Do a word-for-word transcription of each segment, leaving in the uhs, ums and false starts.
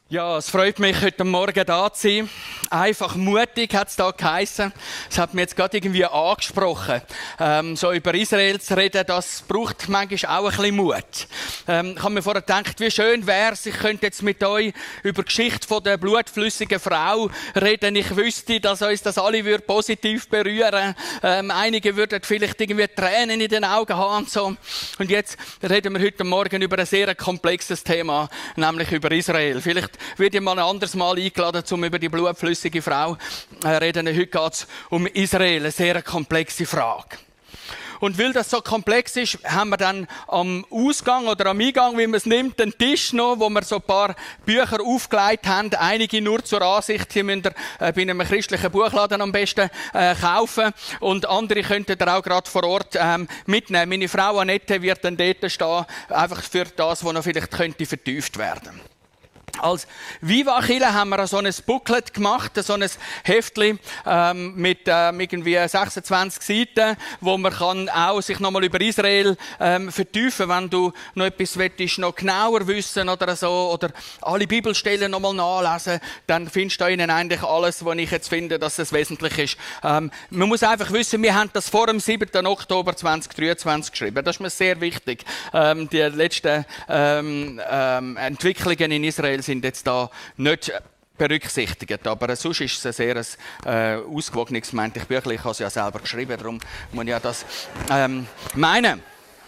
Ja, es freut mich, heute Morgen da zu sein. Einfach mutig hat es da geheissen. Es hat mich jetzt gerade irgendwie angesprochen. Ähm, so über Israel zu reden, das braucht manchmal auch ein bisschen Mut. Ähm, ich habe mir vorher gedacht, wie schön wäre es, ich könnte jetzt mit euch über die Geschichte von der blutflüssigen Frau reden. Ich wüsste, dass uns das alle würde positiv berühren. Ähm, einige würden vielleicht irgendwie Tränen in den Augen haben und so. Und jetzt reden wir heute Morgen über ein sehr komplexes Thema, nämlich über Israel. Vielleicht würde ich mal ein anderes Mal eingeladen, um über die blutflüssige Frau zu reden. Heute geht es um Israel, eine sehr komplexe Frage. Und weil das so komplex ist, haben wir dann am Ausgang oder am Eingang, wie man es nimmt, einen Tisch noch, wo wir so ein paar Bücher aufgelegt haben. Einige nur zur Ansicht. Die müsst ihr äh, bei einem christlichen Buchladen am besten äh, kaufen. Und andere könntet ihr auch gerade vor Ort ähm, mitnehmen. Meine Frau Annette wird dann dort stehen, einfach für das, was noch vielleicht könnte vertieft werden. Als Viva Kirche haben wir so ein Booklet gemacht, so ein Heftchen ähm, mit ähm, irgendwie sechsundzwanzig Seiten, wo man kann auch sich nochmal über Israel ähm, vertiefen, wenn du noch etwas willst, noch genauer wissen oder so, oder alle Bibelstellen nochmal nachlesen, dann findest du da innen eigentlich alles, was ich jetzt finde, dass es wesentlich ist. Ähm, man muss einfach wissen, wir haben das vor dem siebten Oktober zweitausenddreiundzwanzig geschrieben. Das ist mir sehr wichtig. Ähm, die letzten ähm, ähm, Entwicklungen in Israel sind jetzt da nicht berücksichtigt. Aber sonst ist es ein sehr äh, ausgewogenes, meinte ich, Büchlein. Ich habe es ja selber geschrieben, darum muss ich ja das ähm, meinen.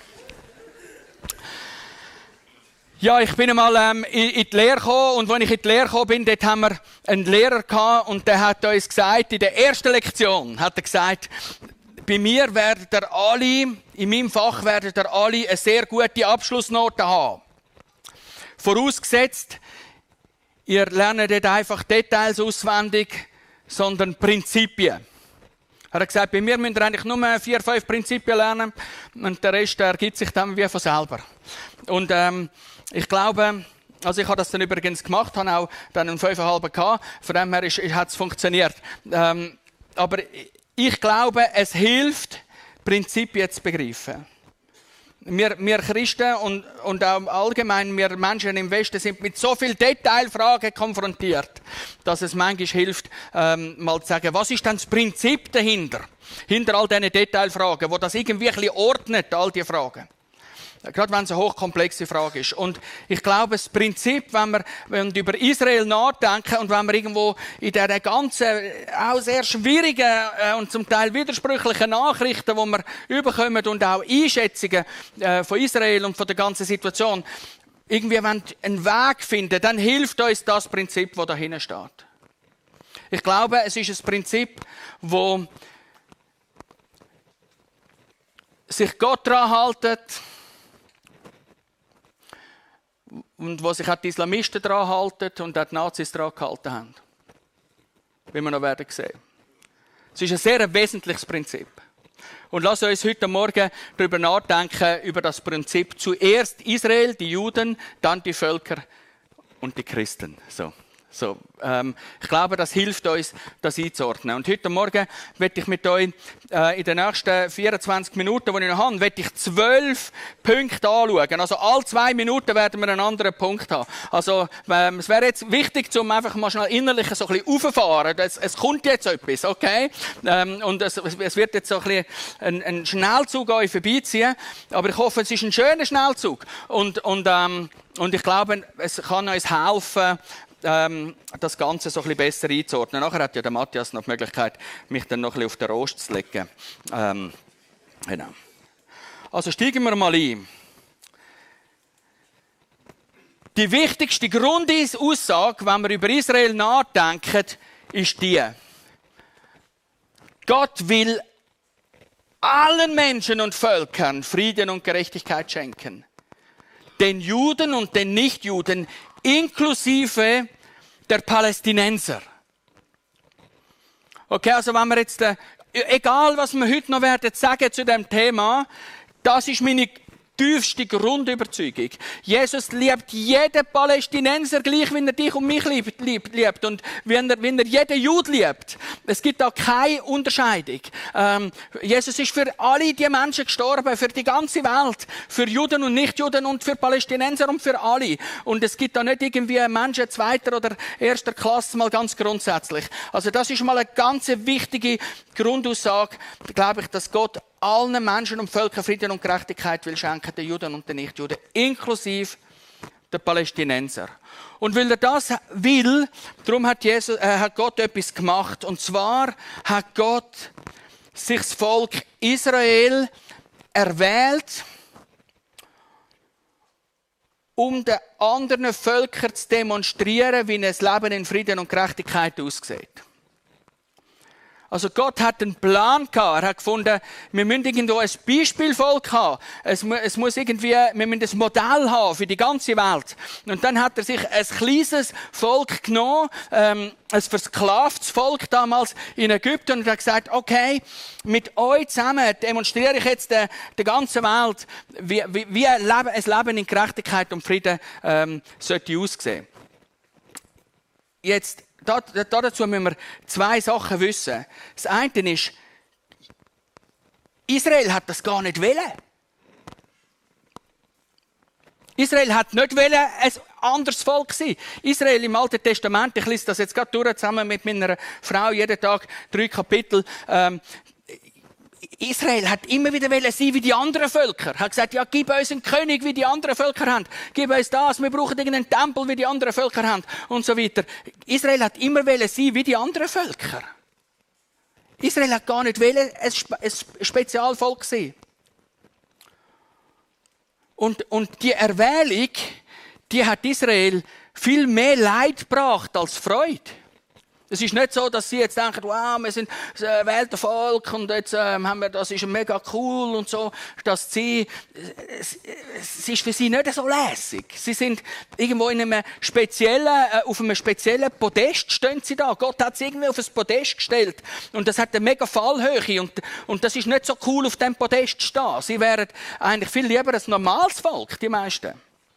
Ja, ich bin einmal ähm, in, in die Lehre gekommen und als ich in die Lehre gekommen bin, dort haben wir einen Lehrer gehabt und der hat uns gesagt, in der ersten Lektion hat er gesagt, bei mir werdet ihr alle, in meinem Fach werdet ihr alle eine sehr gute Abschlussnote haben. Vorausgesetzt, ihr lernt nicht einfach Details auswendig, sondern Prinzipien. Er hat gesagt, bei mir müsst ihr eigentlich nur vier, fünf Prinzipien lernen und der Rest ergibt sich dann wie von selber. Und ähm, ich glaube, also ich habe das dann übrigens gemacht, habe auch dann einen fünfeinhalb gehabt, von dem her hat es funktioniert. Ähm, aber ich glaube, es hilft, Prinzipien zu begreifen. Wir, wir Christen und, und auch allgemein wir Menschen im Westen sind mit so vielen Detailfragen konfrontiert, dass es manchmal hilft, ähm, mal zu sagen, was ist denn das Prinzip dahinter? Hinter all diesen Detailfragen, wo das irgendwie ein bisschen ordnet, all diese Fragen. Gerade wenn es eine hochkomplexe Frage ist. Und ich glaube, das Prinzip, wenn wir, wenn wir über Israel nachdenken und wenn wir irgendwo in dieser ganzen, auch sehr schwierigen äh, und zum Teil widersprüchlichen Nachrichten, die wir überkommen und auch Einschätzungen äh, von Israel und von der ganzen Situation, irgendwie einen Weg finden, dann hilft uns das Prinzip, das dahinter steht. Ich glaube, es ist ein Prinzip, wo sich Gott daran hält, und wo sich auch die Islamisten daran halten und auch die Nazis daran gehalten haben. Wie wir noch werden sehen. Es ist ein sehr wesentliches Prinzip. Und lasst uns heute Morgen darüber nachdenken, über das Prinzip. Zuerst Israel, die Juden, dann die Völker und die Christen. So. So, ähm, ich glaube, das hilft uns, das einzuordnen. Und heute Morgen werde ich mit euch äh, in den nächsten vierundzwanzig Minuten, die ich noch habe, werde ich zwölf Punkte anschauen. Also alle zwei Minuten werden wir einen anderen Punkt haben. Also ähm, es wäre jetzt wichtig, um einfach mal schnell innerlich so ein bisschen raufzufahren. Es, es kommt jetzt etwas, okay? Ähm, und es, es wird jetzt so ein bisschen ein, ein Schnellzug an euch vorbeiziehen. Aber ich hoffe, es ist ein schöner Schnellzug. Und, und, ähm, und ich glaube, es kann uns helfen, Ähm, das Ganze so ein bisschen besser einzuordnen. Nachher hat ja der Matthias noch die Möglichkeit, mich dann noch ein bisschen auf den Rost zu legen. Ähm, genau. Also steigen wir mal ein. Die wichtigste Grundaussage, wenn wir über Israel nachdenken, ist die: Gott will allen Menschen und Völkern Frieden und Gerechtigkeit schenken. Den Juden und den Nichtjuden, inklusive der Palästinenser. Okay, also wenn wir jetzt, äh, egal was wir heute noch werden sagen zu dem Thema, das ist meine tiefste Grundüberzeugung. Jesus liebt jeden Palästinenser gleich, wie er dich und mich liebt. liebt, liebt. Und wie er, wie er jeden Jude liebt. Es gibt da keine Unterscheidung. Ähm, Jesus ist für alle die Menschen gestorben, für die ganze Welt. Für Juden und Nichtjuden und für Palästinenser und für alle. Und es gibt da nicht irgendwie Menschen zweiter oder erster Klasse, mal ganz grundsätzlich. Also das ist mal eine ganz wichtige Grundaussage, glaube ich, dass Gott allen Menschen und Völkern Frieden und Gerechtigkeit will schenken, den Juden und den Nichtjuden, inklusive der Palästinenser. Und weil er das will, darum hat, Jesus, äh, hat Gott etwas gemacht. Und zwar hat Gott sich das Volk Israel erwählt, um den anderen Völkern zu demonstrieren, wie ein Leben in Frieden und Gerechtigkeit aussieht. Also Gott hat einen Plan gehabt. Er hat gefunden, wir müssen irgendwo ein Beispielvolk haben. Es, mu- es muss irgendwie, wir müssen ein Modell haben für die ganze Welt. Und dann hat er sich ein kleines Volk genommen, ähm, ein versklavtes Volk damals in Ägypten, und hat gesagt, okay, mit euch zusammen demonstriere ich jetzt der, der ganzen Welt, wie, wie, wie ein, Leben, ein Leben in Gerechtigkeit und Frieden ähm, sollte aussehen. Jetzt, Da, da, dazu müssen wir zwei Sachen wissen. Das eine ist, Israel hat das gar nicht wollen. Israel hat nicht wollen, ein anderes Volk sein. Israel im Alten Testament, ich lese das jetzt gerade durch, zusammen mit meiner Frau, jeden Tag drei Kapitel. Ähm, Israel hat immer wieder wollen sein wie die anderen Völker. Er hat gesagt, ja, gib uns einen König, wie die anderen Völker haben. Gib uns das, wir brauchen irgendeinen Tempel, wie die anderen Völker haben. Und so weiter. Israel hat immer wollen sein wie die anderen Völker. Israel hat gar nicht wollen ein, Spe- ein Spezialvolk sein. Und, und die Erwählung, die hat Israel viel mehr Leid gebracht als Freude. Es ist nicht so, dass sie jetzt denken, wow, wir sind das erwählte Volk und jetzt ähm, haben wir, das ist mega cool und so, dass sie, es, es ist für sie nicht so lässig. Sie sind irgendwo in einem speziellen, äh, auf einem speziellen Podest stehen sie da. Gott hat sie irgendwie auf ein Podest gestellt und das hat eine mega Fallhöhe und, und das ist nicht so cool, auf dem Podest zu stehen. Sie wären eigentlich viel lieber ein normales Volk, die meisten.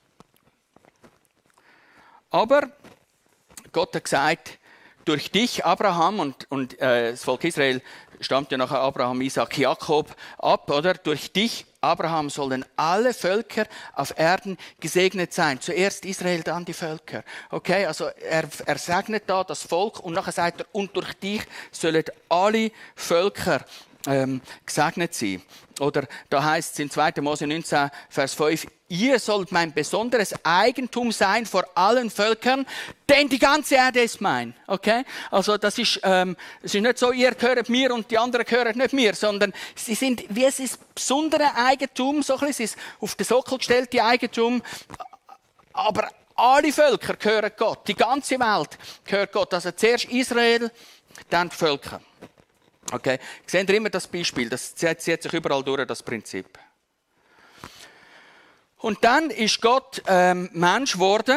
Aber Gott hat gesagt, durch dich, Abraham, und, und äh, das Volk Israel stammt ja nach Abraham, Isaac, Jakob ab, oder? Durch dich, Abraham, sollen alle Völker auf Erden gesegnet sein. Zuerst Israel, dann die Völker. Okay, also er, er segnet da das Volk und nachher sagt er, und durch dich sollen alle Völker ähm, gesegnet sein. Oder da heißt es in zweiter Mose neunzehn, Vers fünf, ihr sollt mein besonderes Eigentum sein vor allen Völkern, denn die ganze Erde ist mein. Okay? Also das ist, ähm, es ist nicht so, ihr gehört mir und die anderen gehören nicht mir, sondern sie sind wie es ist besondere Eigentum, so ein bisschen, es ist auf den Sockel gestellte Eigentum, aber alle Völker gehören Gott, die ganze Welt gehört Gott. Also zuerst Israel, dann die Völker. Okay, seht ihr immer das Beispiel, das zieht sich überall durch, das Prinzip. Und dann ist Gott ähm, Mensch geworden,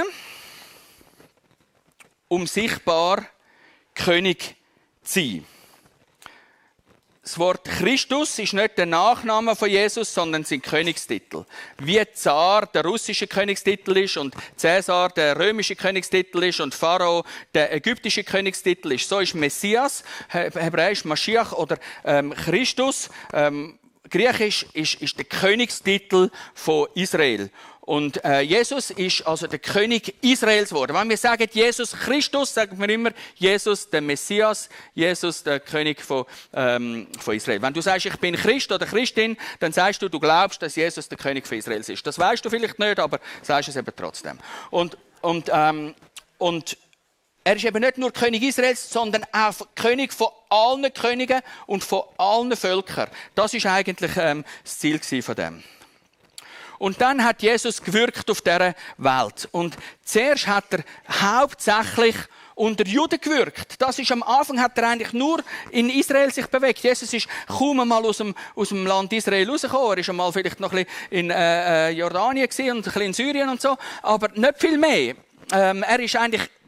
um sichtbar König zu sein. Das Wort Christus ist nicht der Nachname von Jesus, sondern sein Königstitel. Wie Zar der russische Königstitel ist und Cäsar der römische Königstitel ist und Pharao der ägyptische Königstitel ist, so ist Messias, hebräisch Maschiach oder ähm, Christus, ähm, griechisch ist, ist der Königstitel von Israel. Und äh, Jesus ist also der König Israels geworden. Wenn wir sagen Jesus Christus, sagen wir immer Jesus, der Messias, Jesus, der König von, ähm, von Israel. Wenn du sagst, ich bin Christ oder Christin, dann sagst du, du glaubst, dass Jesus der König von Israel ist. Das weißt du vielleicht nicht, aber sagst es eben trotzdem. Und, und, ähm, und er ist eben nicht nur König Israels, sondern auch König von allen Königen und von allen Völkern. Das ist eigentlich ähm, das Ziel von dem. Und dann hat Jesus gewirkt auf dieser Welt. Und zuerst hat er hauptsächlich unter Juden gewirkt. Das ist am Anfang hat er eigentlich nur in Israel sich bewegt. Jesus ist kaum einmal aus dem, aus dem Land Israel rausgekommen. Er ist einmal vielleicht noch ein bisschen in äh, Jordanien gewesen und ein bisschen in Syrien und so, aber nicht viel mehr. Ähm, er ist eigentlich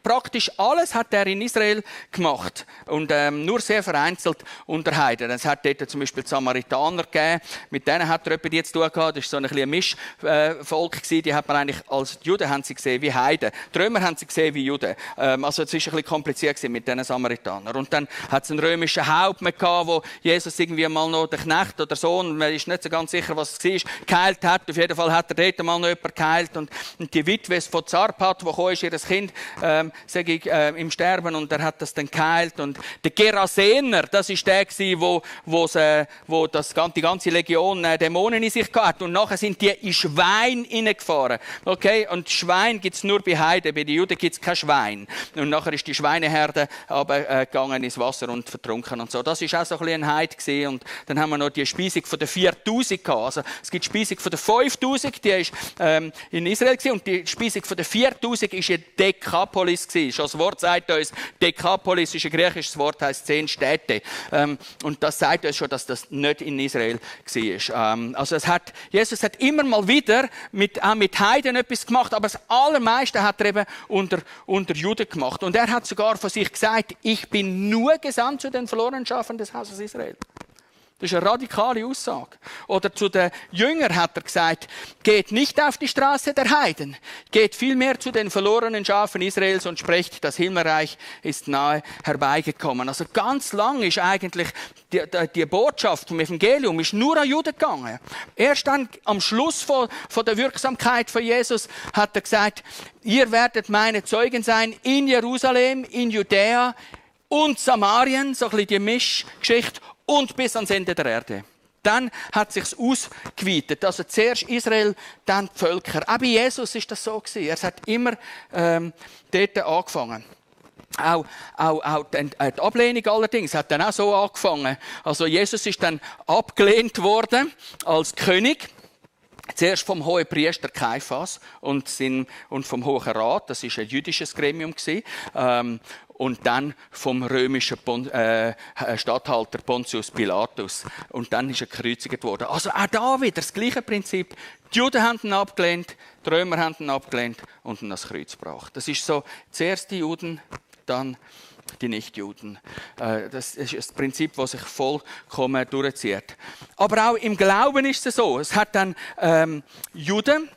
praktisch alles hat er in Israel gemacht und ähm, nur sehr vereinzelt unter Heiden. Es hat dort zum Beispiel die Samaritaner gegeben, mit denen hat er etwas jetzt zu tun gehabt. Das war so ein, ein Mischvolk, äh, die hat man eigentlich als Juden haben sie gesehen wie Heiden. Die Römer haben sie gesehen wie Juden. Ähm, also es war ein bisschen kompliziert mit diesen Samaritanern. Und dann hat es einen römischen Hauptmann gehabt, wo Jesus irgendwie mal noch den Knecht oder Sohn, man ist nicht so ganz sicher, was es war, geheilt hat. Auf jeden Fall hat er dort mal noch jemanden geheilt. Und, und die Witwe von Zarpat, die kam, ist ihr Kind ähm, sag ich, äh, im Sterben und er hat das dann geheilt. Und der Gerasener, das ist der gewesen, wo, äh, wo das, die ganze Legion äh, Dämonen in sich hatte. Und nachher sind die in Schwein hineingefahren. Okay? Und Schwein gibt es nur bei Heiden, bei den Juden gibt es kein Schwein. Und nachher ist die Schweineherde aber, äh, gegangen ins Wasser und vertrunken und so. Das war auch so ein bisschen ein Heid gewesen. Und dann haben wir noch die Speisung von den viertausend gehabt. Also es gibt die Speisung von den fünftausend, die ist ähm, in Israel gewesen, und die Speisung von den viertausend ist in Dekapolis gewesen. Schon das Wort sagt uns, Dekapolis ist ein griechisches Wort, heißt zehn Städte. Ähm, und das sagt uns schon, dass das nicht in Israel war. Ähm, also es hat, Jesus hat immer mal wieder mit, auch mit Heiden etwas gemacht, aber das Allermeiste hat er eben unter, unter Juden gemacht. Und er hat sogar von sich gesagt, ich bin nur gesandt zu den verlorenen Schafen des Hauses Israel. Das ist eine radikale Aussage. Oder zu den Jüngern hat er gesagt, geht nicht auf die Straße der Heiden, geht vielmehr zu den verlorenen Schafen Israels und sprecht, das Himmelreich ist nahe herbeigekommen. Also ganz lang ist eigentlich die, die, die Botschaft vom Evangelium ist nur an Juden gegangen. Erst dann am Schluss von, von der Wirksamkeit von Jesus hat er gesagt, ihr werdet meine Zeugen sein in Jerusalem, in Judäa und Samarien, so ein bisschen die Mischgeschichte, und bis ans Ende der Erde. Dann hat es sich ausgeweitet. Also zuerst Israel, dann die Völker. Auch bei Jesus ist das so gewesen. Er hat immer ähm, dort angefangen. Auch, auch, auch die Ablehnung allerdings hat dann auch so angefangen. Also Jesus ist dann abgelehnt worden als König. Zuerst vom Hohenpriester Kaiphas und, und vom Hohen Rat, das war ein jüdisches Gremium. Ähm, und dann vom römischen Pon- äh, Statthalter Pontius Pilatus. Und dann ist er gekreuzigt worden. Also auch da wieder das gleiche Prinzip. Die Juden haben ihn abgelehnt, die Römer haben ihn abgelehnt und ihn ans Kreuz gebracht. Das ist so, zuerst die Juden, dann die Nichtjuden. Das ist das Prinzip, das sich vollkommen durchzieht. Aber auch im Glauben ist es so. Es hat dann ähm, Juden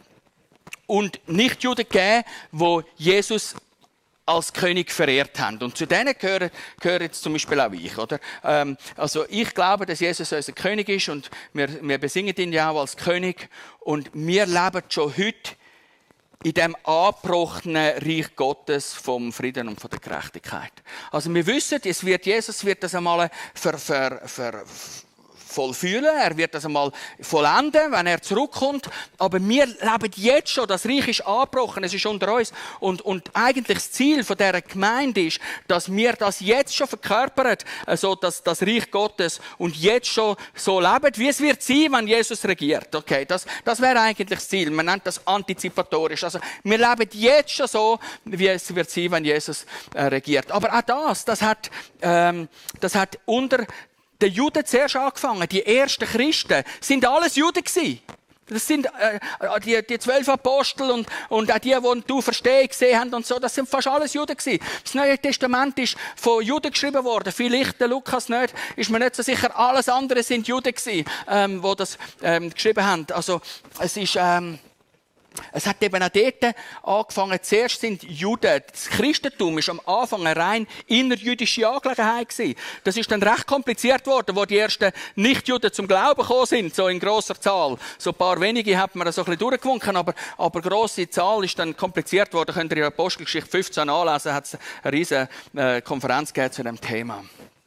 und Nichtjuden gegeben, die Jesus als König verehrt haben. Und zu denen gehören, gehören jetzt zum Beispiel auch ich. Oder? Ähm, also ich glaube, dass Jesus unser König ist und wir, wir besingen ihn ja auch als König. Und wir leben schon heute in dem angebrochenen Reich Gottes vom Frieden und von der Gerechtigkeit. Also wir wissen, es wird, Jesus wird das einmal ver, ver, ver, vollfühlen, er wird das einmal vollenden, wenn er zurückkommt. Aber wir leben jetzt schon, das Reich ist angebrochen, es ist unter uns. Und, und eigentlich das Ziel von dieser Gemeinde ist, dass wir das jetzt schon verkörpern, also das, das Reich Gottes, und jetzt schon so leben, wie es wird sein, wenn Jesus regiert. Okay, das, das wäre eigentlich das Ziel. Man nennt das antizipatorisch. Also wir leben jetzt schon so, wie es wird sein, wenn Jesus äh, regiert. Aber auch das, das hat, ähm, das hat unter die Juden zuerst angefangen. Die ersten Christen sind alles Juden gewesen. Das sind äh, die, die zwölf Apostel und, und auch die, die du verstehen gesehen haben und so, das sind fast alles Juden gewesen. Das Neue Testament ist von Juden geschrieben worden. Vielleicht der Lukas nicht, ist mir nicht so sicher. Alles andere sind Juden gewesen, ähm, die das ähm, geschrieben haben. Also es ist ähm, Es hat eben auch dort angefangen. Zuerst sind Juden. Das Christentum war am Anfang eine rein innerjüdische Angelegenheit gewesen. Das ist dann recht kompliziert worden, wo die ersten Nichtjuden zum Glauben gekommen sind, so in grosser Zahl. So ein paar wenige hat man so ein bisschen durchgewunken, aber, aber grosse Zahl ist dann kompliziert worden. Könnt ihr in Apostelgeschichte fünfzehn anlesen, hat es eine riesige äh, Konferenz gegeben zu dem Thema.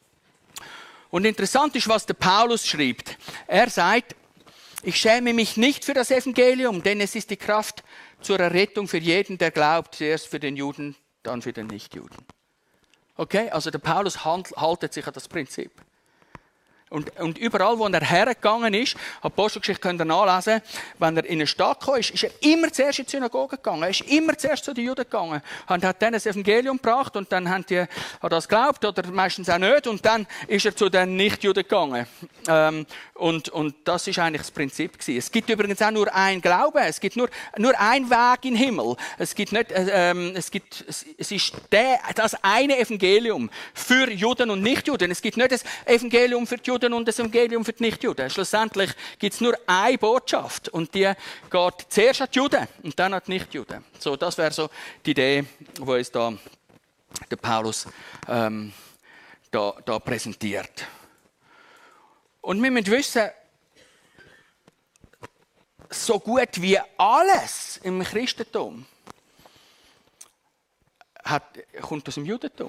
Und interessant ist, was der Paulus schreibt. Er sagt, ich schäme mich nicht für das Evangelium, denn es ist die Kraft zur Errettung für jeden, der glaubt, zuerst für den Juden, dann für den Nichtjuden. Okay, also der Paulus haltet sich an das Prinzip. Und, und überall, wo er hergegangen ist, Apostelgeschichte könnt ihr nachlesen, wenn er in eine Stadt kam, ist, ist er immer zuerst in die Synagoge gegangen. Er ist immer zuerst zu den Juden gegangen. Und hat dann das Evangelium gebracht und dann haben die an das geglaubt oder meistens auch nicht. Und dann ist er zu den Nichtjuden gegangen. Ähm, und, und das ist eigentlich das Prinzip gewesen. Es gibt übrigens auch nur einen Glauben. Es gibt nur, nur einen Weg in den Himmel. Es gibt nicht, äh, ähm, es gibt, es, es ist der, das eine Evangelium für Juden und Nichtjuden. Es gibt nicht das Evangelium für die Juden und das Evangelium für die Nichtjuden. Schlussendlich gibt es nur eine Botschaft und die geht zuerst an die Juden und dann an die Nichtjuden. So, das wäre so die Idee, die uns da der Paulus ähm, da, da präsentiert. Und wir müssen wissen, so gut wie alles im Christentum hat, kommt aus dem Judentum.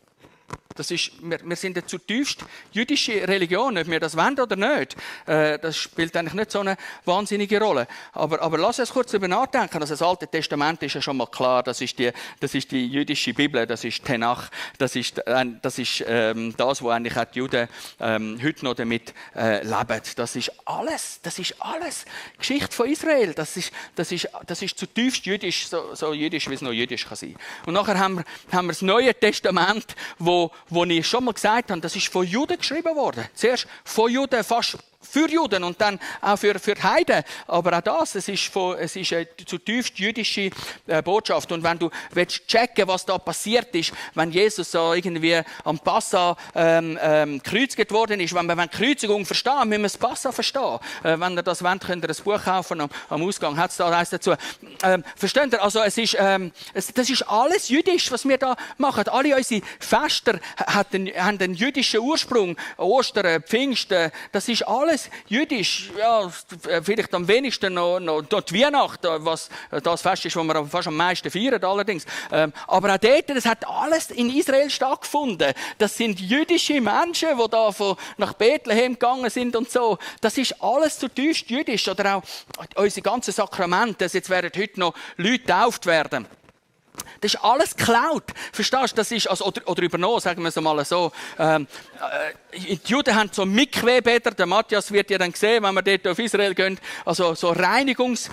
Das ist, wir, wir sind eine zutiefst jüdische Religion, ob wir das wollen oder nicht. Äh, das spielt eigentlich nicht so eine wahnsinnige Rolle. Aber, aber lass uns kurz darüber nachdenken. Also das Alte Testament ist ja schon mal klar, das ist die, das ist die jüdische Bibel, das ist Tenach, das ist, äh, das, ist ähm, das, was eigentlich auch die Juden ähm, heute noch damit äh, leben. Das ist alles, das ist alles Geschichte von Israel. Das ist, das ist, das ist zutiefst jüdisch, so, so jüdisch, wie es noch jüdisch kann sein. Und nachher haben wir, haben wir das Neue Testament, wo wo ich schon mal gesagt habe, das ist von Juden geschrieben worden. Zuerst von Juden, fast für Juden und dann auch für, für Heiden. Aber auch das, es ist, von, es ist eine zutiefst jüdische äh, Botschaft. Und wenn du willst checken, was da passiert ist, wenn Jesus so irgendwie am Passa ähm, ähm, gekreuzigt worden ist, wenn wir die Kreuzigung verstehen, müssen wir das Passa verstehen. Äh, wenn ihr das wollt, könnt ihr ein Buch kaufen. Am, am Ausgang hat es da eins dazu. Ähm, versteht ihr? Also es ist, ähm, es, das ist alles jüdisch, was wir da machen. Alle unsere Fester haben einen jüdischen Ursprung. Ostern, Pfingsten, das ist alles jüdisch, ja, vielleicht am wenigsten noch, noch die Weihnacht, was das Fest ist, das wir fast am meisten feiern allerdings. Ähm, aber auch dort, das hat alles in Israel stattgefunden. Das sind jüdische Menschen, die da von, nach Bethlehem gegangen sind und so. Das ist alles zutiefst jüdisch. Oder auch unsere ganzen Sakramente, jetzt werden heute noch Leute getauft werden. Das ist alles geklaut. Verstehst du? Das ist, also, oder, oder übernommen, sagen wir es mal so. Ähm, äh, die Juden haben so Mikwe-Bäder. Der Matthias wird ja dann sehen, wenn wir dort auf Israel gehen. Also so Reinigungs-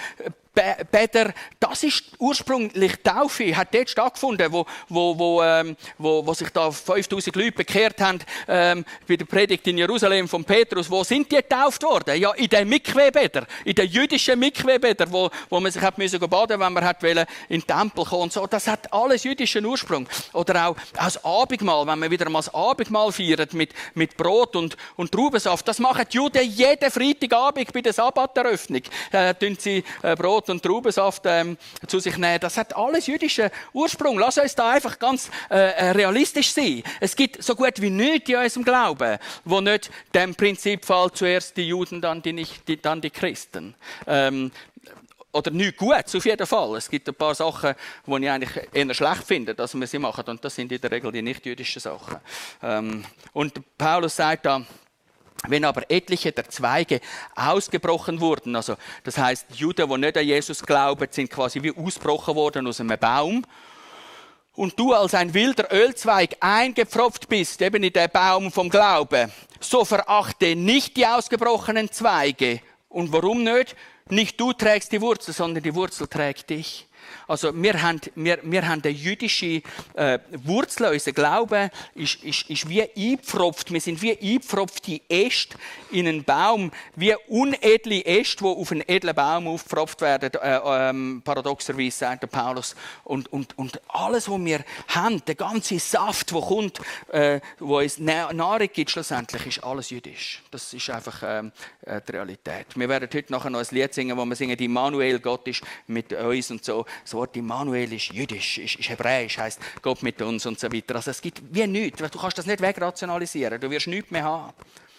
Bäder, das ist ursprünglich Taufe, hat dort stattgefunden, wo, wo, wo, ähm, wo, wo sich da fünftausend Leute bekehrt haben, ähm, bei der Predigt in Jerusalem von Petrus. Wo sind die getauft worden? Ja, in den Mikwe-Bädern, in den jüdischen Mikwe-Bädern, wo, wo man sich hat müssen baden, wenn man hat wollen, in den Tempel kommen und so. Das hat alles jüdischen Ursprung. Oder auch das Abendmahl, wenn man wieder mal das Abendmahl feiert mit, mit Brot und, und Traubensaft. Das machen die Juden jeden Freitagabend bei der Sabbateröffnung. Äh, tun sie äh, Brot und Traubensaft ähm, zu sich nehmen. Das hat alles jüdischen Ursprung. Lass uns da einfach ganz äh, realistisch sein. Es gibt so gut wie nichts in unserem Glauben, wo nicht dem Prinzip fällt, zuerst die Juden, dann die, nicht, die, dann die Christen. Ähm, oder nichts Gutes, auf jeden Fall. Es gibt ein paar Sachen, die ich eigentlich eher schlecht finde, dass wir sie machen. Und das sind in der Regel die nicht-jüdischen Sachen. Ähm, und Paulus sagt da, wenn aber etliche der Zweige ausgebrochen wurden, also das heißt, die Juden, die nicht an Jesus glauben, sind quasi wie ausgebrochen worden aus einem Baum. Und du als ein wilder Ölzweig eingepfropft bist, eben in den Baum vom Glauben, so verachte nicht die ausgebrochenen Zweige. Und warum nicht? Nicht du trägst die Wurzel, sondern die Wurzel trägt dich. Also wir haben, wir, wir haben eine jüdische äh, Wurzel, unser Glaube ist, ist, ist wie eingepfropft. Wir sind wie eingepfropfte Äste in einen Baum, wie unedle Äste, die auf einen edlen Baum aufgepfropft werden, äh, ähm, paradoxerweise sagt der Paulus. Und, und, und alles, was wir haben, der ganze Saft, der kommt, äh, wo uns Nahrung gibt, schlussendlich ist alles jüdisch. Das ist einfach ähm, die Realität. Wir werden heute nachher noch ein Lied singen, wo wir singen, Immanuel, Gott ist mit uns und so. Das Wort Immanuel ist jüdisch, ist, ist hebräisch, heisst Gott mit uns und so weiter. Also es gibt wie nichts. Du kannst das nicht wegrationalisieren. Du wirst nichts mehr haben.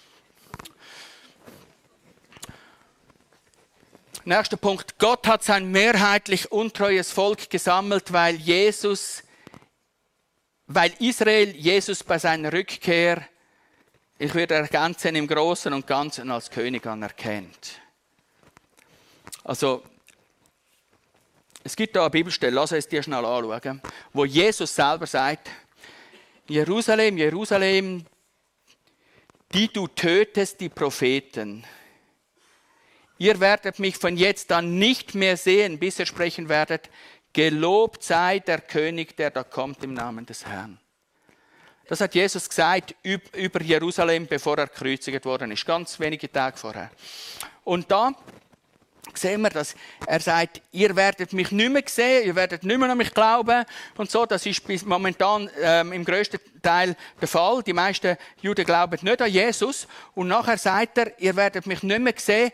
Nächster Punkt. Gott hat sein mehrheitlich untreues Volk gesammelt, weil Jesus, weil Israel Jesus bei seiner Rückkehr, ich würde ergänzen, im Großen und Ganzen als König anerkennt. Also, es gibt da eine Bibelstelle, lass uns die schnell anschauen, wo Jesus selber sagt, Jerusalem, Jerusalem, die du tötest, die Propheten. Ihr werdet mich von jetzt an nicht mehr sehen, bis ihr sprechen werdet, gelobt sei der König, der da kommt im Namen des Herrn. Das hat Jesus gesagt über Jerusalem, bevor er gekreuzigt worden ist, ganz wenige Tage vorher. Und da sehen wir, dass er sagt, ihr werdet mich nicht mehr sehen, ihr werdet nicht mehr an mich glauben und so. Das ist bis momentan ähm, im grössten Teil der Fall. Die meisten Juden glauben nicht an Jesus. Und nachher sagt er, ihr werdet mich nicht mehr sehen,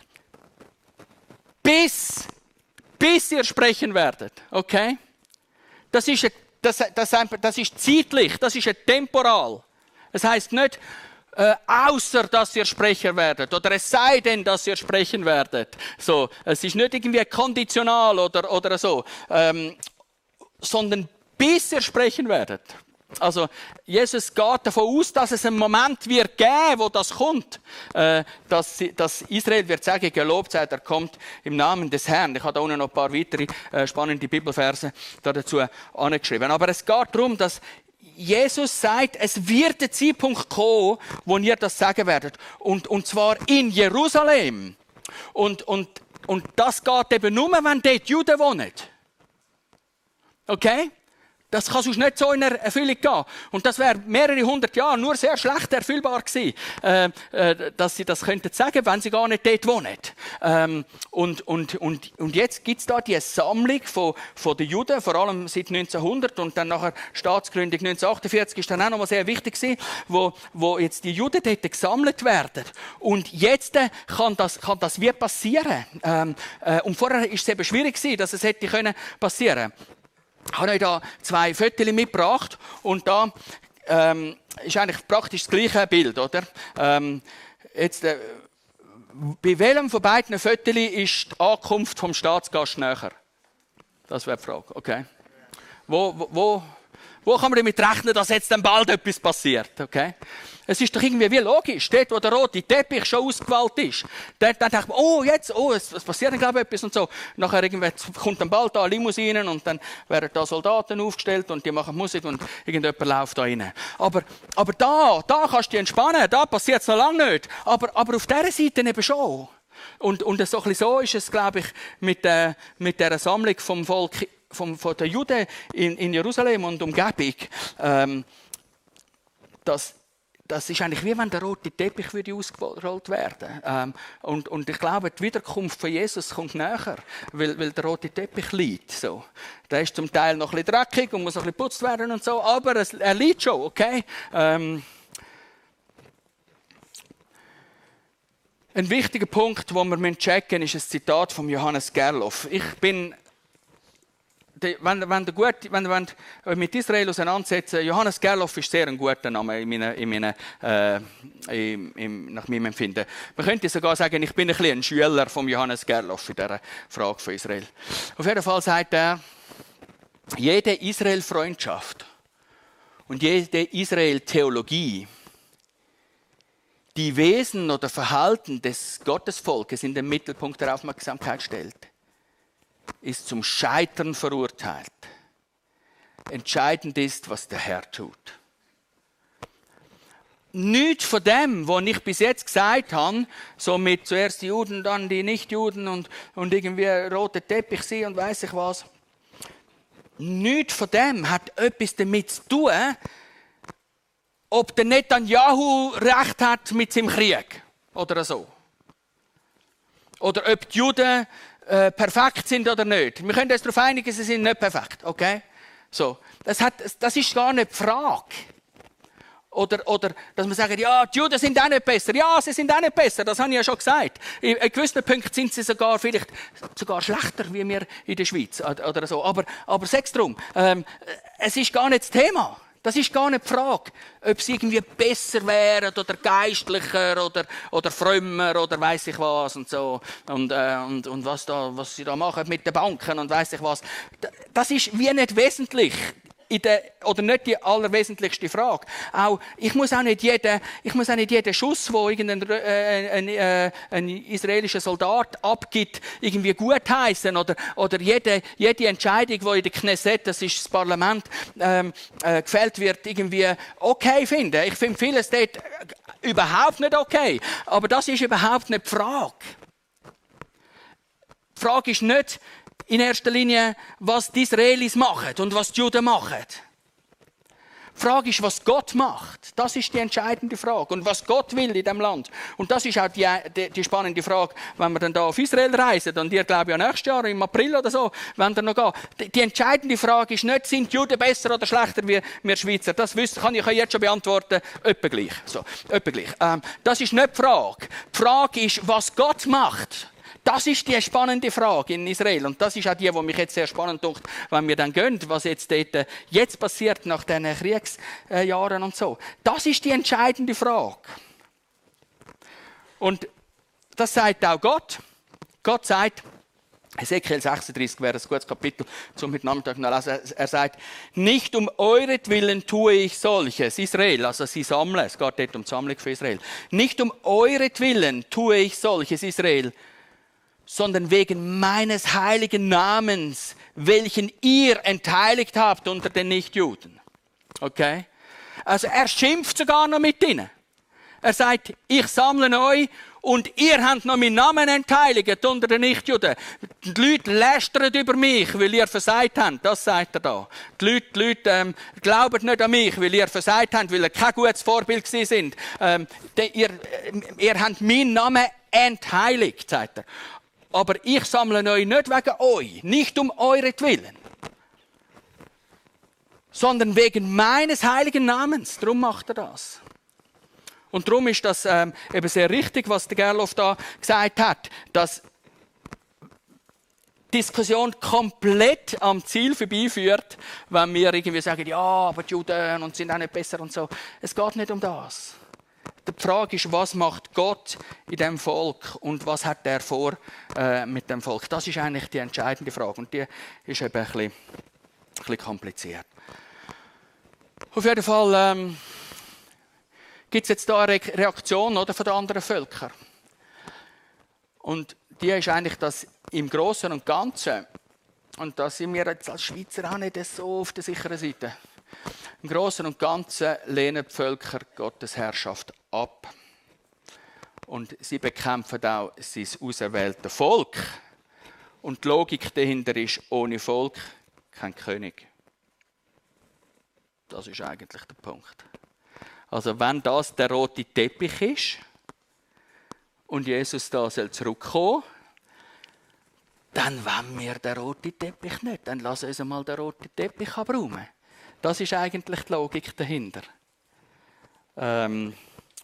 bis, bis ihr sprechen werdet. Okay? Das ist, ein, das, das, das ist zeitlich, das ist ein temporal. Das heisst nicht, Äh, außer dass ihr Sprecher werdet oder es sei denn, dass ihr sprechen werdet. So, es ist nicht irgendwie konditional oder, oder so, ähm, sondern bis ihr sprechen werdet. Also Jesus geht davon aus, dass es einen Moment wird geben, wo das kommt, äh, dass, dass Israel wird sagen, gelobt sei, er kommt im Namen des Herrn. Ich habe da unten noch ein paar weitere äh, spannende Bibelverse dazu angeschrieben. Aber es geht darum, dass Jesus sagt, es wird der Zeitpunkt kommen, wo ihr das sagen werdet. Und, und zwar in Jerusalem. Und, und, und das geht eben nur, wenn dort Juden wohnen. Okay? Das kann sonst nicht so in Erfüllung gehen. Und das wäre mehrere hundert Jahre nur sehr schlecht erfüllbar gewesen, äh, äh, dass sie das könnten sagen, wenn sie gar nicht dort wohnen. Ähm, und, und, und, und jetzt gibt es da die Sammlung von, von den Juden, vor allem seit neunzehnhundert und dann nachher Staatsgründung neunzehnhundertachtundvierzig ist dann auch nochmal sehr wichtig gewesen, wo, wo jetzt die Juden dort gesammelt werden. Und jetzt äh, kann, das, kann das wie passieren. Ähm, äh, und vorher ist es eben schwierig gewesen, dass es hätte können passieren. Ich habe euch da zwei Fotos mitgebracht und da ähm, ist eigentlich praktisch das gleiche Bild, oder? Ähm, jetzt, äh, bei welchem von beiden Fotos ist die Ankunft vom Staatsgast näher? Das wäre die Frage, okay. Wo, wo, wo kann man damit rechnen, dass jetzt dann bald etwas passiert, okay? Es ist doch irgendwie wie logisch, dort wo der rote Teppich schon ausgewählt ist, dort, dann denkt man, oh jetzt, oh, es, es passiert dann glaube ich etwas und so. Nachher kommt dann bald da Limousinen und dann werden da Soldaten aufgestellt und die machen Musik und irgendjemand läuft da rein. Aber, aber da, da kannst du dich entspannen, da passiert es noch lange nicht. Aber, aber auf dieser Seite eben schon. Und, und so, ein bisschen so ist es, glaube ich, mit, äh, mit dieser Sammlung vom Volk, vom, von den Juden in, in Jerusalem und Umgebung, ähm, dass Das ist eigentlich wie wenn der rote Teppich würde ausgerollt werden. Ähm, und, und ich glaube, die Wiederkunft von Jesus kommt näher, weil, weil der rote Teppich liegt. So. Der ist zum Teil noch ein bisschen dreckig und muss noch ein bisschen geputzt werden und so, aber es, er liegt schon, okay? Ähm, ein wichtiger Punkt, den wir checken müssen, ist ein Zitat von Johannes Gerloff. Ich bin Wenn, wenn, du gut, wenn, wenn du mit Israel auseinandersetzen, Johannes Gerloff ist sehr ein guter Name in meine, in meine, äh, in, in, nach meinem Empfinden. Man könnte sogar sagen, ich bin ein, bisschen ein Schüler von Johannes Gerloff in dieser Frage von Israel. Auf jeden Fall sagt er, jede Israel-Freundschaft und jede Israel-Theologie, die Wesen oder Verhalten des Gottesvolkes in den Mittelpunkt der Aufmerksamkeit stellt, ist zum Scheitern verurteilt. Entscheidend ist, was der Herr tut. Nichts von dem, was ich bis jetzt gesagt habe, so mit zuerst die Juden, dann die Nichtjuden und, und irgendwie roter Teppich sie und weiss ich was. Nichts von dem hat etwas damit zu tun, ob der Netanyahu recht hat mit seinem Krieg oder so. Oder ob die Juden äh, perfekt sind oder nicht. Wir können uns darauf einigen, sie sind nicht perfekt. Okay? So. Das, hat, das ist gar nicht die Frage. Oder, oder dass man sagt, ja, die Juden sind auch nicht besser. Ja, sie sind auch nicht besser, das habe ich ja schon gesagt. In, in gewissen Punkten sind sie sogar vielleicht sogar schlechter, wie wir in der Schweiz. Oder so. Aber, aber sag's drum, ähm, es ist gar nicht das Thema. Das ist gar nicht die Frage, ob sie irgendwie besser wären oder geistlicher oder, oder frömmer oder weiss ich was und so. Und, äh, und, und was, da, was sie da machen mit den Banken und weiss ich was. Das ist wie nicht wesentlich. In der, oder nicht die allerwesentlichste Frage. Auch, ich muss auch nicht jeden, ich muss auch nicht jeden Schuss, wo irgendein äh, ein, äh, ein israelischer Soldat abgibt, irgendwie gutheißen oder oder jede jede Entscheidung, die in der Knesset, das ist das Parlament, ähm, äh, gefällt wird, irgendwie okay finden. Ich finde vieles dort überhaupt nicht okay. Aber das ist überhaupt nicht die Frage. Die Frage ist nicht in erster Linie, was die Israelis machen und was die Juden machen. Die Frage ist, was Gott macht. Das ist die entscheidende Frage. Und was Gott will in diesem Land. Und das ist auch die, die, die spannende Frage, wenn wir dann da auf Israel reisen, und ihr glaube ich ja nächstes Jahr, im April oder so, wenn wir noch gehen. Die, die entscheidende Frage ist nicht, sind die Juden besser oder schlechter wie wir Schweizer. Das kann ich jetzt schon beantworten. Etwa gleich. So, etwa gleich. Ähm, das ist nicht die Frage. Die Frage ist, was Gott macht. Das ist die spannende Frage in Israel. Und das ist auch die, die mich jetzt sehr spannend macht, wenn wir dann gehen, was jetzt dort jetzt passiert nach diesen Kriegsjahren und so. Das ist die entscheidende Frage. Und das sagt auch Gott. Gott sagt, Hesekiel sechsunddreißig wäre ein gutes Kapitel zum heute Nachmittag noch lesen. Er sagt, nicht um euretwillen tue ich solches. Israel, also sie sammeln, es geht dort um die Sammlung für Israel. Nicht um euretwillen tue ich solches, Israel, sondern wegen meines heiligen Namens, welchen ihr entheiligt habt unter den Nichtjuden. Okay? Also er schimpft sogar noch mit ihnen. Er sagt, ich sammle euch und ihr habt noch meinen Namen entheiligt unter den Nichtjuden. Die Leute lästern über mich, weil ihr versagt habt. Das sagt er da. Die Leute, die Leute ähm, glauben nicht an mich, weil ihr versagt habt, weil ihr kein gutes Vorbild gewesen sind. Ähm, de, ihr, äh, ihr habt meinen Namen entheiligt, sagt er. Aber ich sammle euch nicht wegen euch, nicht um euretwillen, sondern wegen meines heiligen Namens. Darum macht er das. Und darum ist das ähm, eben sehr richtig, was der Gerloff da gesagt hat, dass die Diskussion komplett am Ziel vorbeiführt, wenn wir irgendwie sagen, ja, aber die Juden und sind auch nicht besser und so. Es geht nicht um das. Die Frage ist, was macht Gott in dem Volk und was hat er vor äh, mit dem Volk? Das ist eigentlich die entscheidende Frage und die ist eben ein bisschen, ein bisschen kompliziert. Auf jeden Fall ähm, gibt es jetzt da eine Reaktion oder, von den anderen Völkern. Und die ist eigentlich, dass im Großen und Ganzen, und da sind wir jetzt als Schweizer auch nicht so auf der sicheren Seite, im Großen und Ganzen lehnen die Völker Gottes Herrschaft ab. Und sie bekämpfen auch sein auserwähltes Volk. Und die Logik dahinter ist, ohne Volk kein König. Das ist eigentlich der Punkt. Also wenn das der rote Teppich ist und Jesus da soll zurückkommen, dann wollen wir den roten Teppich nicht. Dann lassen wir uns mal den roten Teppich abräumen. Das ist eigentlich die Logik dahinter. Ähm,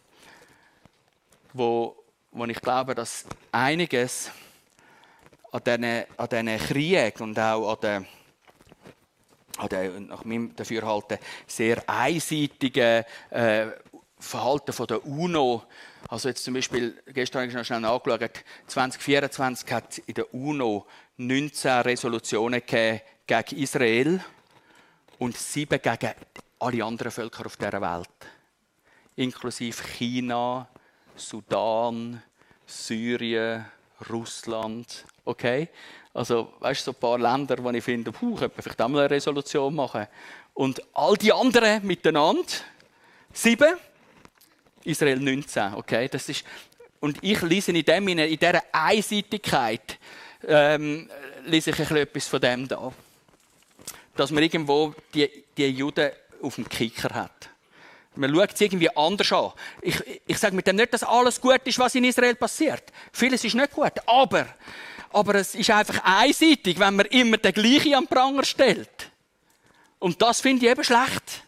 wo, wo ich glaube, dass einiges an diesen, an diesen Kriegen und auch an den, an den nach meinem Dafürhalten sehr einseitigen äh, Verhalten von der UNO, also jetzt zum Beispiel, gestern habe ich noch schnell nachgeschaut, zwanzig vierundzwanzig hat es in der UNO neunzehn Resolutionen gegeben gegen Israel und sieben gegen alle anderen Völker auf dieser Welt. Inklusive China, Sudan, Syrien, Russland. Okay? Also, weißt du, so ein paar Länder, wo ich finde, puh, könnte man vielleicht auch mal eine Resolution machen. Und all die anderen miteinander, sieben, Israel neunzehn. Okay? Das ist, und ich lese in, dem, in dieser Einseitigkeit ähm, lese ich ein bisschen etwas von dem da. Dass man irgendwo die, die Juden auf dem Kicker hat. Man schaut es irgendwie anders an. Ich, ich sage mit dem nicht, dass alles gut ist, was in Israel passiert. Vieles ist nicht gut. Aber, aber es ist einfach einseitig, wenn man immer den Gleichen am Pranger stellt. Und das finde ich eben schlecht.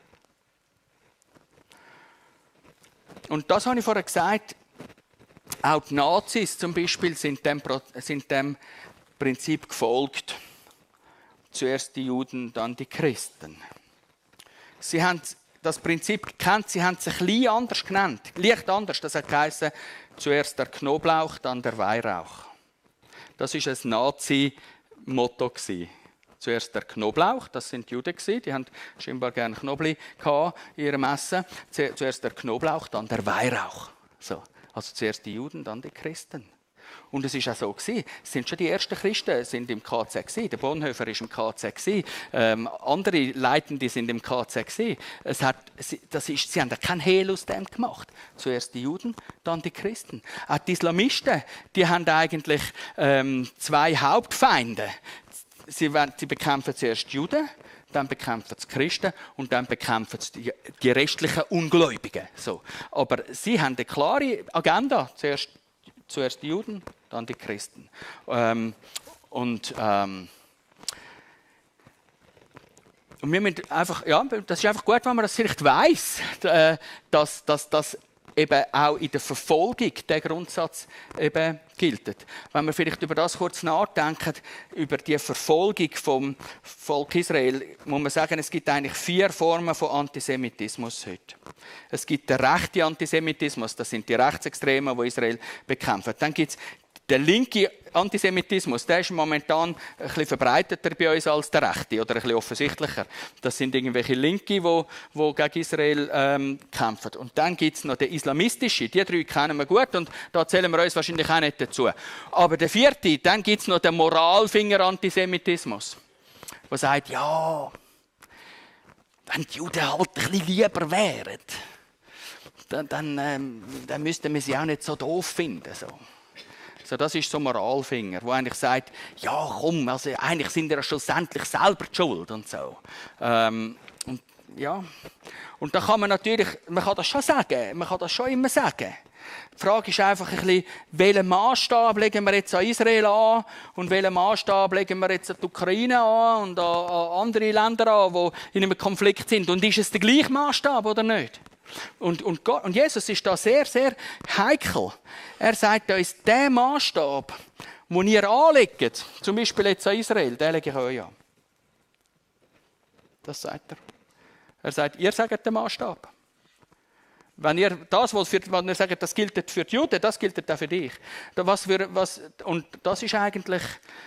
Und das habe ich vorher gesagt. Auch die Nazis zum Beispiel sind dem, sind dem Prinzip gefolgt. Zuerst die Juden, dann die Christen. Sie haben das Prinzip gekannt, sie haben es ein bisschen anders genannt. Leicht anders, das hat geheißen, zuerst der Knoblauch, dann der Weihrauch. Das war ein Nazi-Motto. Zuerst der Knoblauch, das sind die Juden, die haben scheinbar gerne Knoblauch in ihrem Essen. Zuerst der Knoblauch, dann der Weihrauch. So. Also zuerst die Juden, dann die Christen. Und es war auch so gewesen. Es sind schon die ersten Christen sind im K Z gewesen. Der Bonhoeffer ist im K Z gewesen. Ähm, andere Leitende sind im K Z gewesen. Es hat, das ist, sie haben keinen Hehl aus dem gemacht. Zuerst die Juden, dann die Christen. Auch die Islamisten, die haben eigentlich ähm, zwei Hauptfeinde. Sie, sie bekämpfen zuerst die Juden, dann bekämpfen sie Christen und dann bekämpfen sie die, die restlichen Ungläubigen. So. Aber sie haben eine klare Agenda. Zuerst, zuerst die Juden, dann die Christen. Ähm, und, ähm, und wir müssen einfach, ja, das ist einfach gut, wenn man das vielleicht weiss, dass, dass, dass eben auch in der Verfolgung der Grundsatz eben gilt. Wenn wir vielleicht über das kurz nachdenken, über die Verfolgung vom Volk Israel, muss man sagen, es gibt eigentlich vier Formen von Antisemitismus heute. Es gibt den rechten Antisemitismus, das sind die Rechtsextremen, die Israel bekämpfen. Dann gibt es der linke Antisemitismus, der ist momentan ein bisschen verbreiteter bei uns als der rechte oder ein bisschen offensichtlicher. Das sind irgendwelche Linke, die, die gegen Israel ähm, kämpfen. Und dann gibt es noch den islamistische, die drei kennen wir gut und da zählen wir uns wahrscheinlich auch nicht dazu. Aber der vierte, dann gibt es noch den Moralfinger-Antisemitismus, der sagt, ja, wenn die Juden halt ein bisschen lieber wären, dann, dann, ähm, dann müssten wir sie auch nicht so doof finden. So. So, das ist so ein Moralfinger, der eigentlich sagt, ja komm, also eigentlich sind wir ja schlussendlich selber die Schuld und so. Ähm, und, ja. und da kann man natürlich, man kann das schon sagen, man kann das schon immer sagen. Die Frage ist einfach ein bisschen, welchen Maßstab legen wir jetzt an Israel an und welchen Maßstab legen wir jetzt an die Ukraine an und an, an andere Länder an, die in einem Konflikt sind. Und ist es der gleiche Maßstab oder nicht? Und, und, Gott, und Jesus ist da sehr, sehr heikel. Er sagt uns, der Maßstab, den ihr anlegt, zum Beispiel jetzt an Israel, den lege ich euch an. Das sagt er. Er sagt, ihr sagt den Maßstab. Wenn ihr das, was für, wenn ihr sagt, das gilt für die Juden, das gilt auch für dich. Was für, was, und das ist eigentlich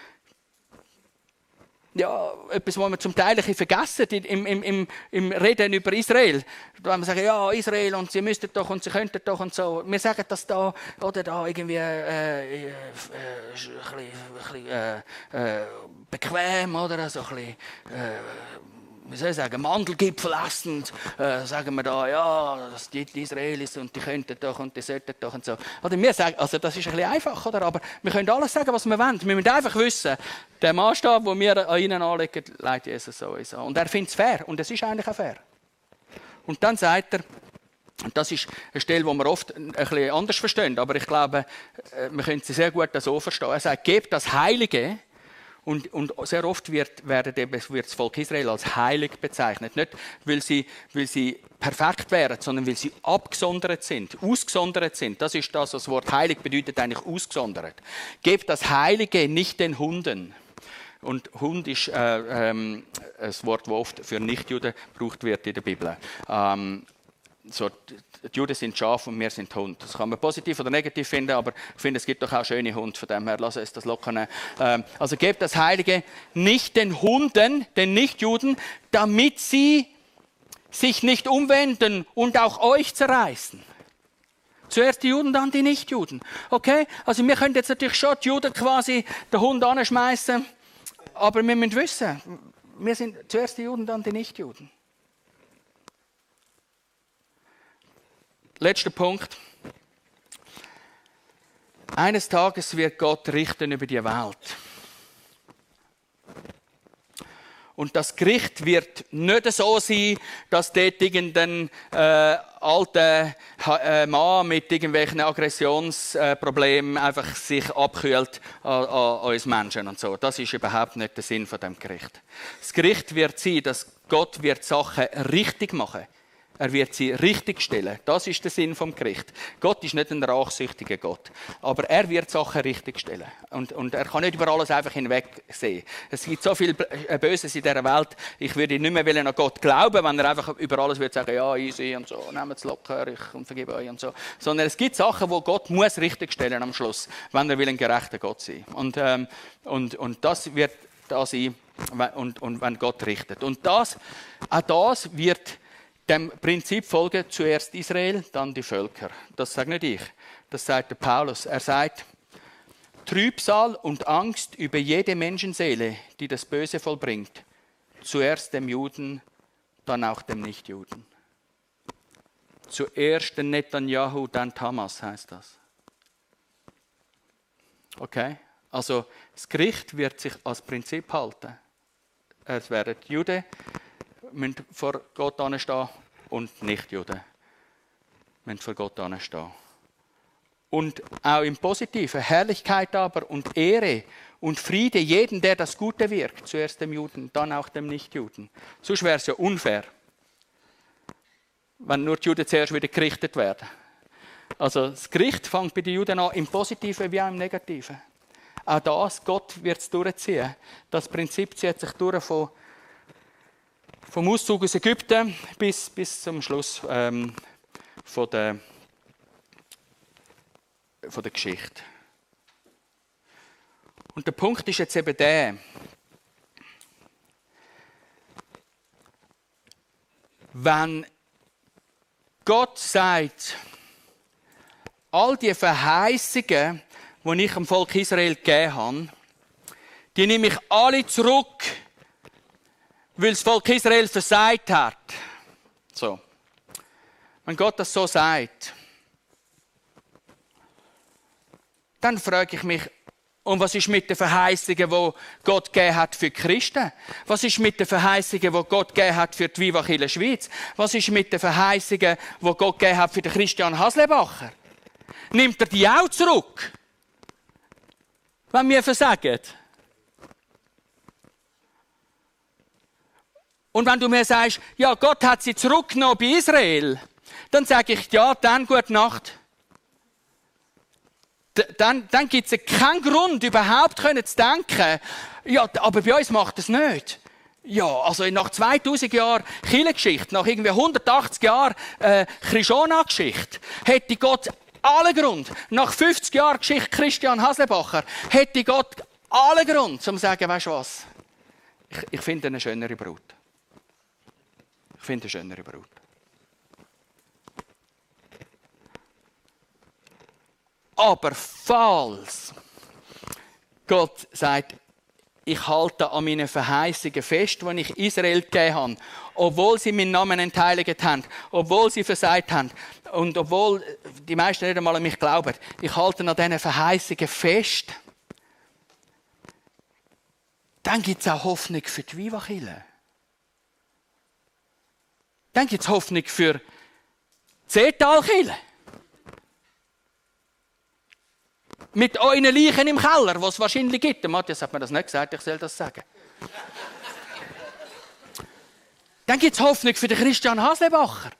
ja, etwas, was wir zum Teil ein bisschen vergessen im, im, im, im Reden über Israel. Wenn wir sagen, ja, Israel und sie müssten doch und sie könnten doch und so. Wir sagen das da oder da irgendwie äh, äh, ein bisschen, ein bisschen äh, äh, bequem oder so ein bisschen, äh, wie soll ich sagen, Mandelgipfel essend, äh, sagen wir da, ja, das die Israelis und die könnten doch und die sollten doch und so. Oder wir sagen, also das ist ein bisschen einfach, oder? Aber wir können alles sagen, was wir wollen. Wir müssen einfach wissen, der Maßstab, den wir an ihnen anlegen, leitet Jesus sowieso. Und er findet es fair. Und es ist eigentlich auch fair. Und dann sagt er, und das ist eine Stelle, die wir oft ein bisschen anders verstehen, aber ich glaube, wir können sie sehr gut so verstehen. Er sagt, gebt das Heilige. Und, und sehr oft wird, wird, wird das Volk Israel als heilig bezeichnet. Nicht, weil sie, weil sie perfekt wären, sondern weil sie abgesondert sind, ausgesondert sind. Das ist das, was das Wort heilig bedeutet, eigentlich ausgesondert. Gebt das Heilige nicht den Hunden. Und Hund ist äh, ähm, ein Wort, das oft für Nichtjuden gebraucht wird in der Bibel. Ähm, so, die Juden sind Schaf und wir sind Hund. Das kann man positiv oder negativ finden, aber ich finde, es gibt doch auch schöne Hunde, von dem her lassen uns das locker nehmen. Ähm, also gebt das Heilige nicht den Hunden, den Nichtjuden, damit sie sich nicht umwenden und auch euch zerreißen. Zuerst die Juden, dann die Nichtjuden. Okay? Also wir können jetzt natürlich schon die Juden quasi den Hund anschmeißen, aber wir müssen wissen, wir sind zuerst die Juden, dann die Nichtjuden. Letzter Punkt. Eines Tages wird Gott richten über die Welt. Und das Gericht wird nicht so sein, dass dort irgendein äh, alter äh, Mann mit irgendwelchen Aggressionsproblemen äh, einfach sich abkühlt an, an uns Menschen und so. Das ist überhaupt nicht der Sinn von dem Gericht. Das Gericht wird sein, dass Gott wird Sachen richtig machen wird. Er wird sie richtigstellen. Das ist der Sinn vom Gericht. Gott ist nicht ein rachsüchtiger Gott. Aber er wird Sachen richtigstellen. Und, und er kann nicht über alles einfach hinwegsehen. Es gibt so viel Böses in dieser Welt. Ich würde nicht mehr an Gott glauben, wenn er einfach über alles würde sagen, ja, easy und so, nehmt es locker, ich vergebe euch und so. Sondern es gibt Sachen, wo Gott muss richtigstellen am Schluss, wenn er will ein gerechter Gott sein. Und, ähm, und, und das wird da sein, und, und wenn Gott richtet. Und das, auch das wird dem Prinzip folgen, zuerst Israel, dann die Völker. Das sage nicht ich, das sagt der Paulus. Er sagt, Trübsal und Angst über jede Menschenseele, die das Böse vollbringt. Zuerst dem Juden, dann auch dem Nichtjuden. Zuerst den Netanyahu, dann Hamas, heißt das. Okay? Also das Gericht wird sich als Prinzip halten. Es werden die Juden müssen vor Gott anstehen und Nichtjuden müssen vor Gott anstehen. Und auch im Positiven, Herrlichkeit aber und Ehre und Friede jedem, der das Gute wirkt. Zuerst dem Juden, dann auch dem Nichtjuden. Sonst wäre es ja unfair, wenn nur die Juden zuerst wieder gerichtet werden. Also das Gericht fängt bei den Juden an, im Positiven wie auch im Negativen. Auch das, Gott wird es durchziehen. Das Prinzip zieht sich durch von, vom Auszug aus Ägypten bis, bis zum Schluss ähm, von, der, von der Geschichte. Und der Punkt ist jetzt eben der, wenn Gott sagt, all die Verheißungen, die ich dem Volk Israel gegeben habe, die nehme ich alle zurück, weil das Volk Israel versagt hat. So. Wenn Gott das so sagt, dann frage ich mich, und was ist mit den Verheißungen, die Gott gegeben hat für die Christen? Was ist mit den Verheißungen, die Gott gegeben hat für die Viva Chile Schweiz? Was ist mit den Verheißungen, die Gott gegeben hat für den Christian Haslebacher? Nimmt er die auch zurück? Wenn wir versagen? Und wenn du mir sagst, ja, Gott hat sie zurückgenommen bei Israel, dann sage ich, ja, dann gute Nacht. Dann, dann gibt es keinen Grund, überhaupt zu denken, ja, aber bei uns macht es nicht. Ja, also nach zweitausend Jahren Kirchengeschichte, nach irgendwie hundertachtzig Jahren äh, Krishona-Geschichte, hätte Gott allen Grund, nach fünfzig Jahren Geschichte Christian Haslebacher, hätte Gott allen Grund, um zu sagen, weißt du was, ich, ich finde eine schönere Brut. Ich finde eine schönere Brut. Aber falls Gott sagt, ich halte an meinen Verheißungen fest, die ich Israel gegeben habe, obwohl sie meinen Namen entheiligt haben, obwohl sie versagt haben und obwohl die meisten nicht einmal an mich glauben, ich halte an diesen Verheißungen fest, dann gibt es auch Hoffnung für die Viva Chile. Dann gibt es Hoffnung für die Zetal-Chile. Mit euren Leichen im Keller, was es wahrscheinlich gibt. Der Matthias hat mir das nicht gesagt, ich soll das sagen. Dann gibt es Hoffnung für den Christian Haslebacher.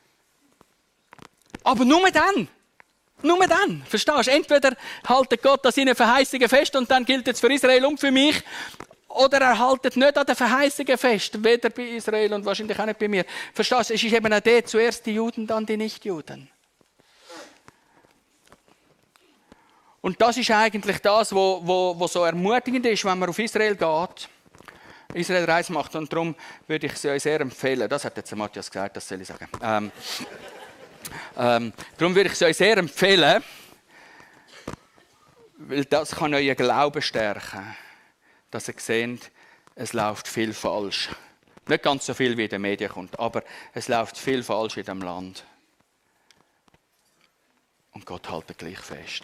Aber nur dann. Nur dann. Verstehst du? Entweder haltet Gott an seinen Verheißungen fest und dann gilt es für Israel und für mich. Oder er haltet nicht an den Verheißungen fest. Weder bei Israel und wahrscheinlich auch nicht bei mir. Verstehst du? Es ist eben auch der, zuerst die Juden, dann die Nichtjuden. Und das ist eigentlich das, was wo, wo so ermutigend ist, wenn man auf Israel geht, Israel Reise macht. Und darum würde ich es euch sehr empfehlen. Das hat jetzt Matthias gesagt, das soll ich sagen. Ähm, ähm, darum würde ich es euch sehr empfehlen, weil das kann euren Glauben stärken, dass ihr seht, es läuft viel falsch. Nicht ganz so viel, wie in den Medien kommt, aber es läuft viel falsch in diesem Land. Und Gott hält gleich fest.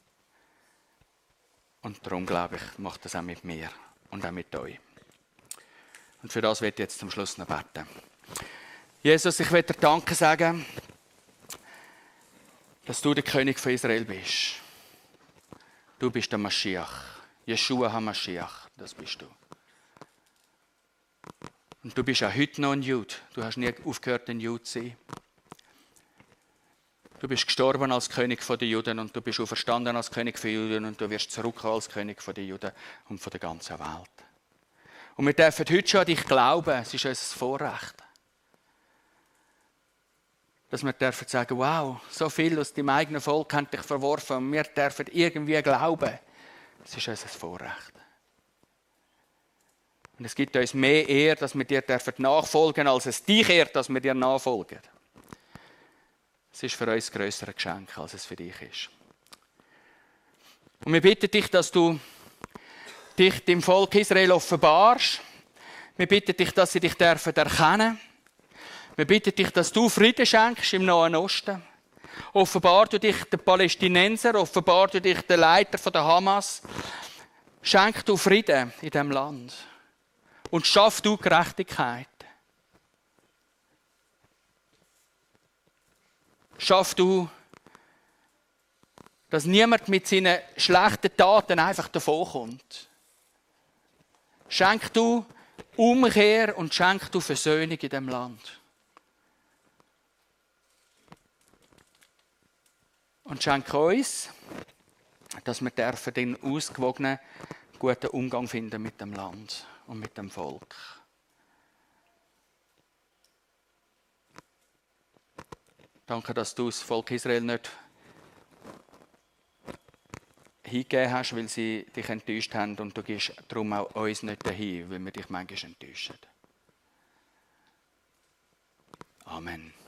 Und darum, glaube ich, macht das auch mit mir und auch mit euch. Und für das werde ich jetzt zum Schluss noch beten. Jesus, ich will dir Danke sagen, dass du der König von Israel bist. Du bist der Maschiach. Yeshua HaMashiach, das bist du. Und du bist auch heute noch ein Jude. Du hast nie aufgehört, ein Jude zu sein. Du bist gestorben als König der Juden und du bist auferstanden als König der Juden und du wirst zurückkommen als König der Juden und von der ganzen Welt. Und wir dürfen heute schon an dich glauben, es ist unser Vorrecht. Dass wir dürfen sagen, wow, so viel aus deinem eigenen Volk haben dich verworfen und wir dürfen irgendwie glauben. Es ist unser Vorrecht. Und es gibt uns mehr Ehre, dass wir dir nachfolgen dürfen, als es dich ehrt, dass wir dir nachfolgen. Es ist für uns ein grösseres Geschenk, als es für dich ist. Und wir bitten dich, dass du dich dem Volk Israel offenbarst. Wir bitten dich, dass sie dich dürfen erkennen. Wir bitten dich, dass du Frieden schenkst im Nahen Osten. Offenbar du dich den Palästinenser, offenbar du dich den Leiter von der Hamas. Schenk du Frieden in diesem Land. Und schaff du Gerechtigkeit. Schaff du, dass niemand mit seinen schlechten Taten einfach davonkommt. Schenk du Umkehr und schenk du Versöhnung in diesem Land. Und schenk uns, dass wir dürfen den ausgewogenen, guten Umgang finden mit dem Land und mit dem Volk. Danke, dass du das Volk Israel nicht hingegeben hast, weil sie dich enttäuscht haben, und du gibst darum auch uns nicht dahin, weil wir dich manchmal enttäuschen. Amen.